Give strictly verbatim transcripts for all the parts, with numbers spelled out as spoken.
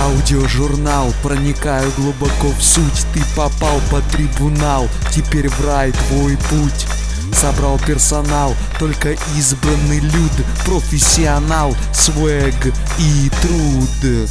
Аудиожурнал, проникаю глубоко в суть. Ты попал под трибунал, теперь в рай твой путь. Собрал персонал, только избранный люд. Профессионал, свэг и труд.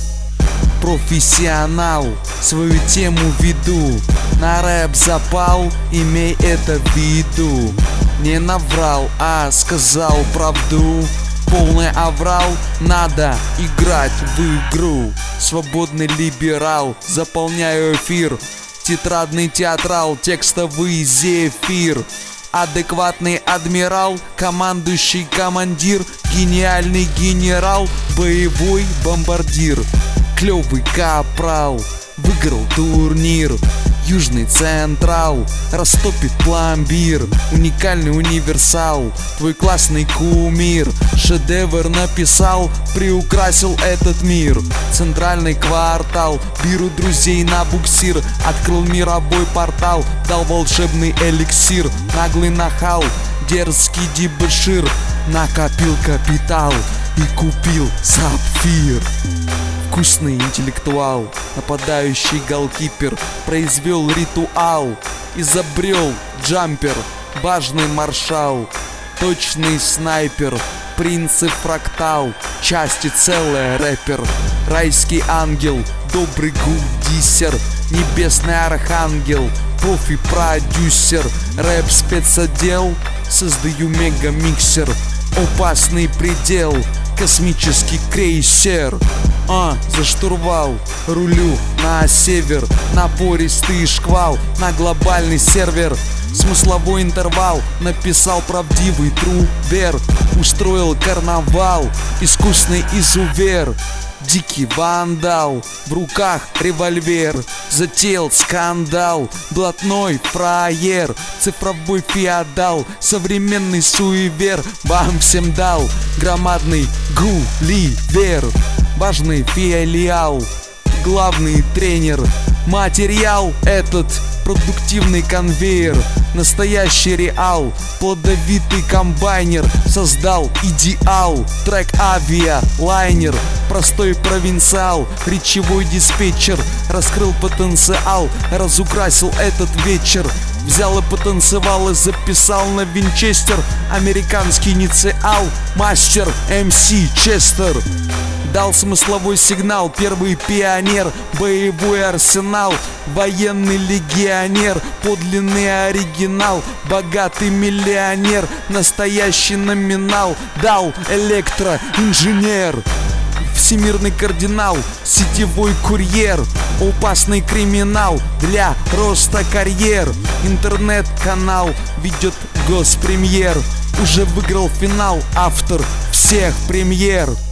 Профессионал, свою тему веду. На рэп запал, имей это в виду. Не наврал, а сказал правду. Полный аврал, надо играть в игру. Свободный либерал, заполняю эфир. Тетрадный театрал, текстовый зефир. Адекватный адмирал, командующий командир. Гениальный генерал, боевой бомбардир. Клёвый капрал, выиграл турнир. Южный Централ растопит пломбир. Уникальный универсал, твой классный кумир. Шедевр написал, приукрасил этот мир. Центральный квартал, беру друзей на буксир. Открыл мировой портал, дал волшебный эликсир. Наглый нахал, дерзкий дебошир. Накопил капитал и купил сапфир. Вкусный интеллектуал, нападающий голкипер. Произвел ритуал, изобрел джампер. Важный маршал, точный снайпер. Принцип фрактал, части целая рэпер. Райский ангел, добрый гудисер. Небесный архангел, профи-продюсер. Рэп спецотдел, создаю мега-миксер. Опасный предел, космический крейсер. А, за штурвал, рулю на север. Напористый шквал, на глобальный сервер. Смысловой интервал, написал правдивый трубер. Устроил карнавал, искусный изувер. Дикий вандал, в руках револьвер. Затеял скандал, блатной фраер. Цифровой феодал, современный суевер. Вам всем дал громадный Гулливер. Важный филиал, главный тренер. Материал этот продуктивный конвейер. Настоящий реал, плодовитый комбайнер. Создал идеал, трек авиа, лайнер. Простой провинциал, речевой диспетчер. Раскрыл потенциал, разукрасил этот вечер. Взял и потанцевал и записал на винчестер. Американский инициал, мастер эм си Честер. Дал смысловой сигнал, первый пионер. Боевой арсенал, военный легионер. Подлинный оригинал, богатый миллионер. Настоящий номинал, дал электроинженер. Всемирный кардинал, сетевой курьер. Опасный криминал для роста карьер. Интернет-канал ведет госпремьер. Уже выиграл финал, автор всех премьер.